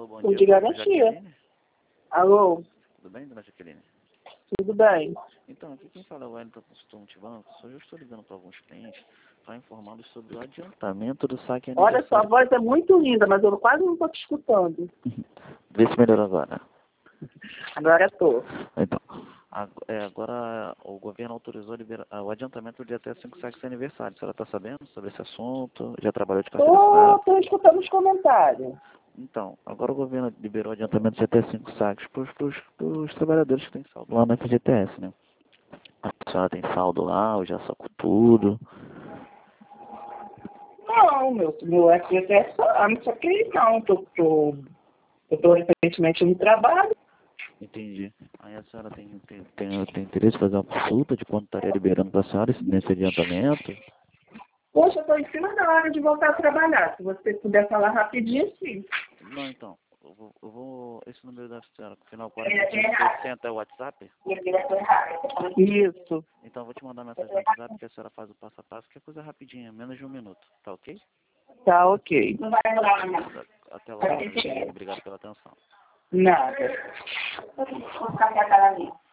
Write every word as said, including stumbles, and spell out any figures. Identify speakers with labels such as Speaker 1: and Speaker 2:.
Speaker 1: Alô, bom
Speaker 2: Fundo
Speaker 1: dia,
Speaker 2: de
Speaker 1: dona
Speaker 2: garantia.
Speaker 1: Jaqueline.
Speaker 2: Alô,
Speaker 1: Tudo bem, dona Jaqueline?
Speaker 2: tudo bem?
Speaker 1: Então, aqui quem fala é o Wellington Consultor Multibanco. Só eu estou ligando para alguns clientes para informá-los sobre o adiantamento do saque
Speaker 2: Olha, sua
Speaker 1: aniversário.
Speaker 2: voz é muito linda, mas eu quase não estou te escutando.
Speaker 1: Vê se melhora agora.
Speaker 2: Agora estou.
Speaker 1: Então, ag- é, agora o governo autorizou libera- ah, o adiantamento de até cinco saques de aniversário. A senhora está sabendo sobre esse assunto? Já trabalhou de carteira assinada?
Speaker 2: Estou escutando os comentários.
Speaker 1: Então, agora o governo liberou adiantamento de até cinco saques para os trabalhadores que têm saldo lá na F G T S, né? A senhora tem saldo lá, ou já sacou tudo?
Speaker 2: Não, meu, meu F G T S, ah, não sei o que, não. Tô, tô, eu estou recentemente no trabalho.
Speaker 1: Entendi. Aí a senhora tem, tem, tem, tem interesse em fazer uma consulta de quanto estaria liberando para a senhora esse- nesse adiantamento?
Speaker 2: Poxa, estou em cima da hora de voltar a trabalhar. Se você puder falar rapidinho, sim.
Speaker 1: Não, então, eu vou, eu vou esse número da senhora, com final quarenta e cinco por cento é o WhatsApp?
Speaker 2: Isso.
Speaker 1: Então eu vou te mandar mensagem no WhatsApp que a senhora faz o passo a passo, que é coisa rapidinha, menos de um minuto, tá ok?
Speaker 2: Tá ok.
Speaker 1: Até logo, dona Jaqueline. Obrigado pela atenção.
Speaker 2: Nada.